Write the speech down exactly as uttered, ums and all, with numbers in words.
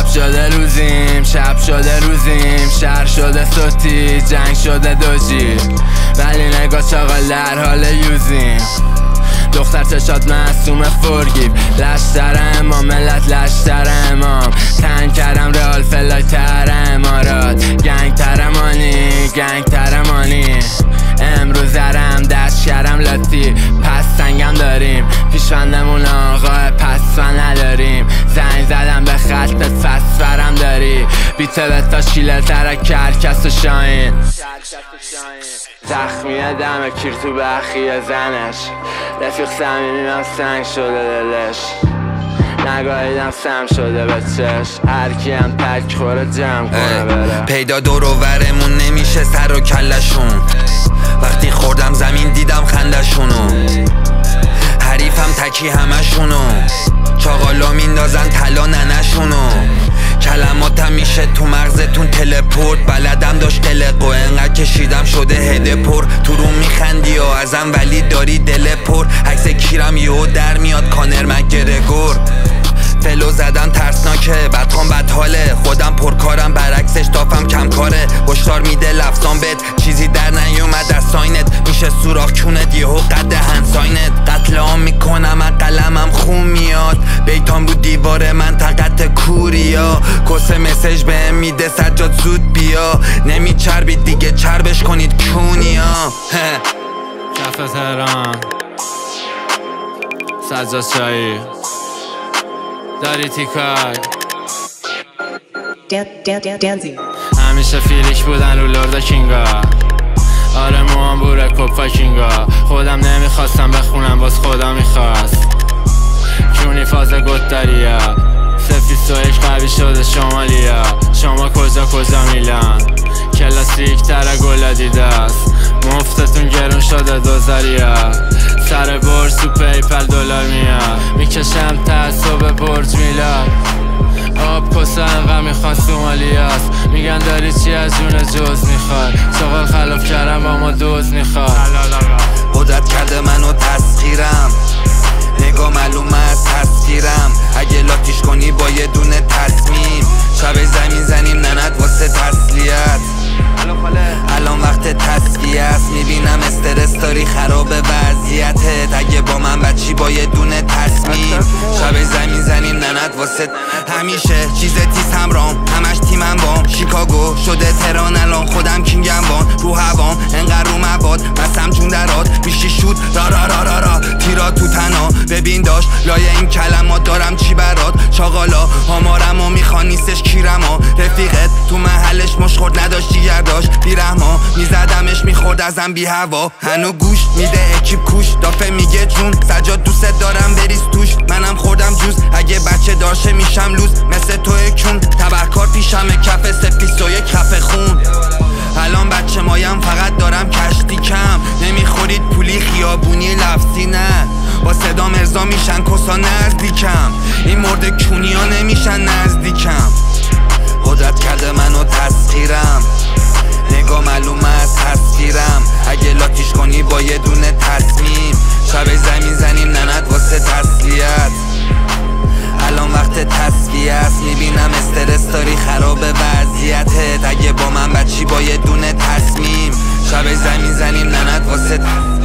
شده روزیم، شب شده روزیم، شهر شده صوتی، جنگ شده دوجی، ولی نگاه چاقال در حال یوزیم. دختر چشات معصوم فورگیف، لشتر امام ملت لشتر امام، تنگ کردم رئال فلای تر امارات، گنگ ترمانی گنگ ترمانی. امروز هرم دست کردم لاتی، پس سنگم داریم، پیشوندمون آقا پس و نداریم. زنگ زدم به خطت فسفرم داری، بیته به تا شیله ترک کرکس و شاین. زخمیه دم کیر تو بخیه زنش، رفیق صمیمیم سنگ شده دلش، نگاهیدم سم شده به چشم، هرکی هم تک خوره جمع کنه بره. پیدا دور و ورمون نمیشه سر و کلشون، وقتی خوردم زمین دیدم خندشونو، حریفم تکی همشونو، چاقالا میندازن طلا ننشونو. کلماتم میشه تو مغزتون تلپورت، بلدم داشت قلق و انقدر کشیدم شده هده پر. تو رو میخندی و ازم ولی داری دل پر، عکس کیرم یهو در میاد کانر مکگرگور. فلو زدم ترسناکه، بدخوام بدحاله، خودم پرکارم برعکسش تافم کم کاره. هشدار میده لفظام بد، چیزی در نیومد از ساینت، میشه سوراخ کونت یهو قد هنساینت. قتل عام میکنم از قلمم خون میاد، بیتام رو دیوار منطقت کوریا. کس مسیج بهم میده سجاد زود بیا، نمیچربید دیگه چربش کنید کونیا. کف تهران سجاد شایی داری تیکای همیشه فیلیک بودن رو لرد کینگا، آره موام بوره کپا کینگا. خودم نمیخواستم بخونم باز خدا میخواست، کونی فاز گتداریا، سفیست و یک قوی شده شمالیا. شما کجا کجا میلان، کلاسیک تره گلا دیده است، مفتتون گرون شده دوزاریا. سر برج تو پیپل دلار میاد، میکشم تعصب برج میلاد. آب کسا انقدر میخوان سومالیاست، میگن داری چی از جون جز میخواد، چاقال خلاف کردم با ما دوز میخواد. قدرت کرده منو تسخیرم، نگاه معلومه از تصویرم، اگه لاتیش کنی با یه دونه تصمیم، شب زمین زنیم نند واسه تسلیت. الان وقت تصفیه است، میبینم استرس داری خراب وضعیتت، اگه با من بچی با یه دونه تصمیم، شب زمین زنیم نند واسه. همیشه چیز تیز همرام، همش تیمم بام، شیکاگو شده تهران الان خودم کینگم بان. رو هوام انقدر رو مواد بسم جون درات، میشی شود را را را را را تیرا تو تنا. ببین داشت لایه این کلمات دارم چی برات، چاقالا آمارم و میخوان نیستش کیرما. رفیقت تو محلش مشخورد نداشت جیگر داشت بیرحما، میزدمش میخورد ازم بی هوا. هنو گوش میده اکیب کوش، دافه میگه جون سجاد دوست دارم بریز توش. منم خوردم جوز اگه بچه دارشه میشم لوز، مثل توی کون تبهکار پیشمه کف سفیست و یک کف خون. الان بچه مایم فقط دارم کشتی کم، نمیخورید پولی خیابونی لفظی نه، با صدا مرزا میشن کسا نزدیکم، این مرد کونی ها نمیشن نزدیکم. قدرت کرده منو تسخیرم، نگاه معلومه از تصویرم، اگه لاتیش کنی با یه دونه تصمیم، شب زمین زنیم نند واسه تسلیت. الان وقت تصفیه است، میبینم استرس داری خراب وضعیتت، اگه با من بچی با یه دونه تصمیم، شب زمین زنیم نند واسه